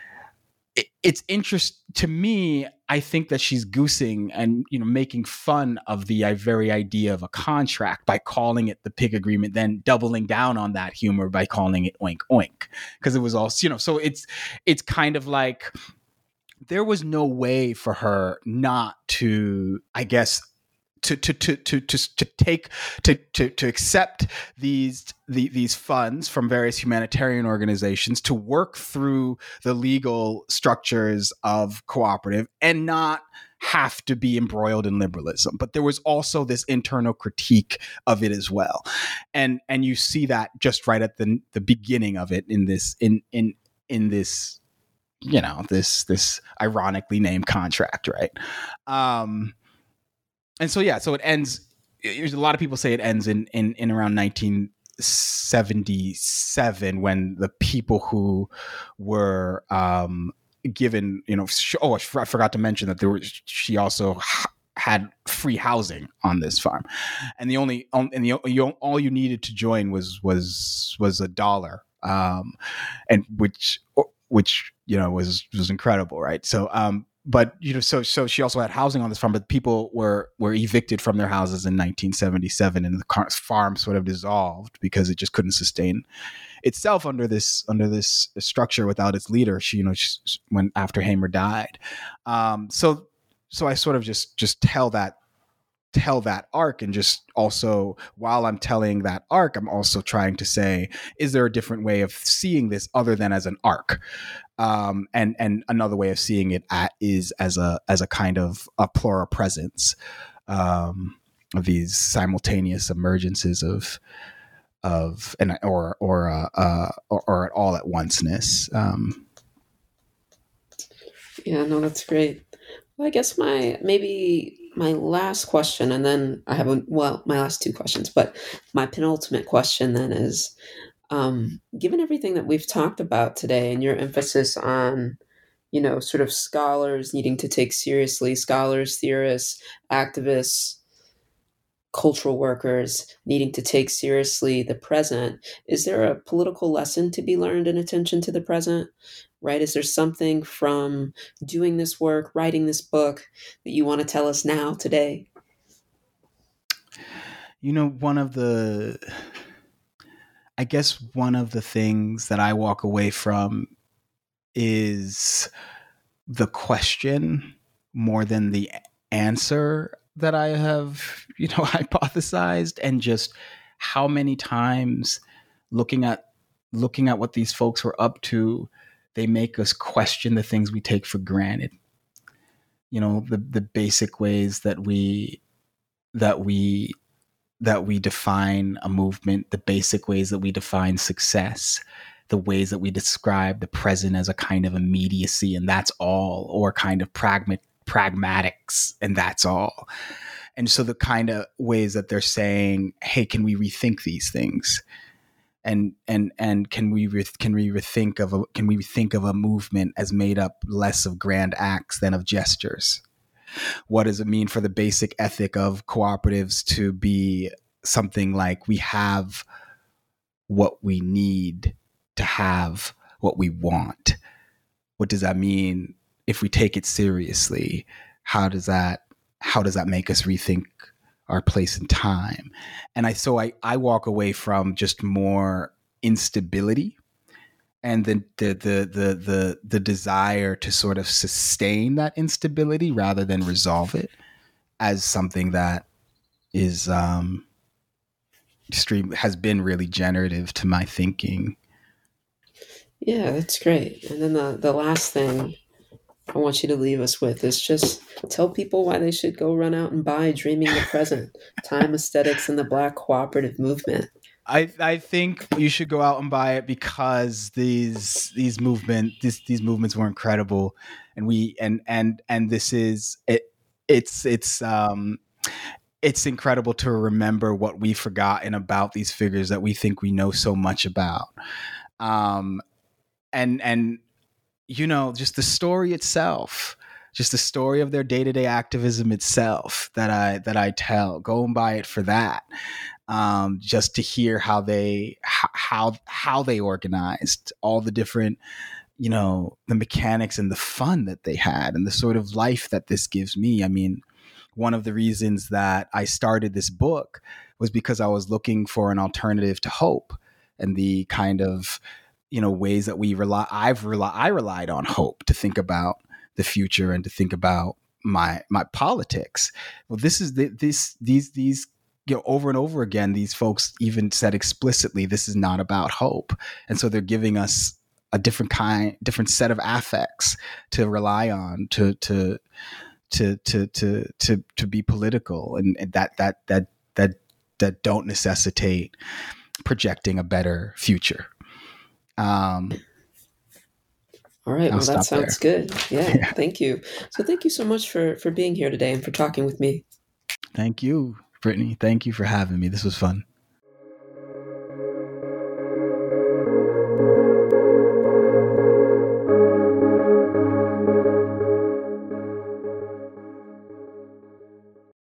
it, it's interest to me. I think that she's goosing and, you know, making fun of the very idea of a contract by calling it the pig agreement, then doubling down on that humor by calling it Oink Oink, because it was all, you know, so it's it's kind of like there was no way for her not to, I guess, to to to to to, to take to, to to accept these the, these funds from various humanitarian organizations to work through the legal structures of cooperative and not have to be embroiled in liberalism. But there was also this internal critique of it as well, and and you see that just right at the the beginning of it in this in in in this, you know, this this ironically named contract, right? Um, And so, yeah, so it ends. A lot of people say it ends in, in, in around nineteen seventy-seven when the people who were um, given, you know, sh- oh, I forgot to mention that there was, she also h- had free housing on this farm, and the only and the you, all you needed to join was was was a dollar, um, and which which you know was was incredible, right? So. Um, But, you know, so so she also had housing on this farm, but people were were evicted from their houses in nineteen seventy-seven, and the farm sort of dissolved because it just couldn't sustain itself under this under this structure without its leader. She, you know, she, when after Hamer died, um, so so I sort of just just tell that tell that arc, and just also while I'm telling that arc, I'm also trying to say, is there a different way of seeing this other than as an arc? Um, and and another way of seeing it at, is as a as a kind of a plural presence um, of these simultaneous emergences of of and or or uh, uh, or, or at all at onceness. Um, yeah, no, that's great. Well, I guess my maybe my last question, and then I have a well, my last two questions, but my penultimate question then is. Um, given everything that we've talked about today and your emphasis on, you know, sort of scholars needing to take seriously, scholars, theorists, activists, cultural workers needing to take seriously the present, is there a political lesson to be learned in attention to the present? Right? Is there something from doing this work, writing this book that you want to tell us now today? You know, one of the... I guess one of the things that I walk away from is the question more than the answer that I have, you know, hypothesized, and just how many times looking at looking at what these folks were up to, they make us question the things we take for granted. You know, the the basic ways that we that we that we define a movement, the basic ways that we define success, the ways that we describe the present as a kind of immediacy, and that's all, or kind of pragma- pragmatics, and that's all. And so the kind of ways that they're saying, hey, can we rethink these things? And and and can we re- can we rethink of a can we think of a movement as made up less of grand acts than of gestures? What does it mean for the basic ethic of cooperatives to be something like we have what we need to have what we want. What does that mean if we take it seriously? How does that how does that make us rethink our place in time? And I so I, I walk away from just more instability and then the, the the the the desire to sort of sustain that instability rather than resolve it as something that is um extreme has been really generative to my thinking. Yeah, that's great. And then the, the last thing I want you to leave us with is just tell people why they should go run out and buy Dreaming the Present, Time Aesthetics and the Black Cooperative Movement. I, I think you should go out and buy it because these these movement these these movements were incredible, and we and and and this is it it's it's um it's incredible to remember what we've forgotten about these figures that we think we know so much about. Um and and you know, just the story itself, just the story of their day-to-day activism itself that I that I tell. Go and buy it for that. Um, just to hear how they how how they organized, all the different, you know, the mechanics and the fun that they had, and the sort of life that this gives me. I mean, one of the reasons that I started this book was because I was looking for an alternative to hope and the kind of, you know, ways that we rely, I've rely, I relied on hope to think about the future and to think about my, my politics. Well, this is the, this, these, these, you know, over and over again, these folks even said explicitly, this is not about hope. And so they're giving us a different kind, different set of affects to rely on, to, to, to, to, to, to, to be political, and, and that, that, that, that, that don't necessitate projecting a better future. Um, All right. I'll well, that sounds there. good. Yeah, yeah. Thank you. So thank you so much for, for being here today and for talking with me. Thank you, Brittany. Thank you for having me. This was fun.